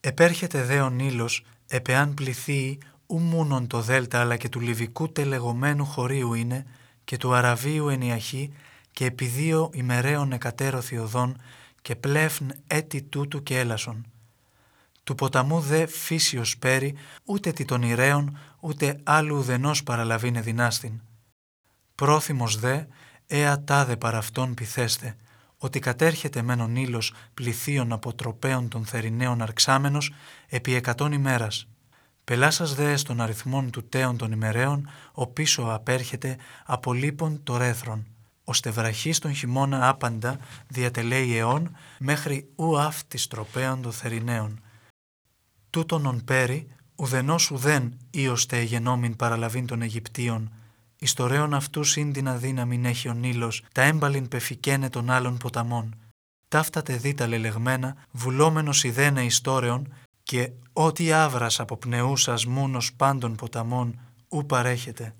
Επέρχεται δε ο Νείλος, επεάν πληθύει, ου μόνον το Δέλτα, αλλά και του Λιβικού τελεγωμένου χωρίου είναι, και του Αραβίου ενιαχή, και επί 2 ημεραίων εκατέρωθη οδόν, και πλέφν έτη τούτου και έλασον. Του ποταμού δε φύσιος πέρι, ούτε τι των ηραίων, ούτε άλλου ουδενός παραλαβήνε δυνάστην. Πρόθυμος δε, τάδε παρ' αυτόν πειθέστε, ότι κατέρχεται μεν ο Νείλος πληθύων από τροπέων των θεριναίων αρξάμενος επί 100 ημέρας. Πελάσας δε στον αριθμόν του τέων των ημεραίων, ο πίσω απέρχεται από λίπων το ρέθρον, ώστε βραχής τον χειμώνα άπαντα διατελέει αιών μέχρι ου αυτής τροπέων των θεριναίων. Τούτον ον πέρι, ουδενός ουδέν ίωστε γενόμην παραλαβήν των Αιγυπτίων, ιστορέων αυτού σύντινα δύναμην έχει ο Νείλος, τα έμπαλιν πεφικένε των άλλων ποταμών. Ταύτατε δίτα λελεγμένα, βουλόμενος ιδένε ιστόρεων, και ό,τι άβρας από πνεούσας μούνος πάντων ποταμών, ου παρέχεται.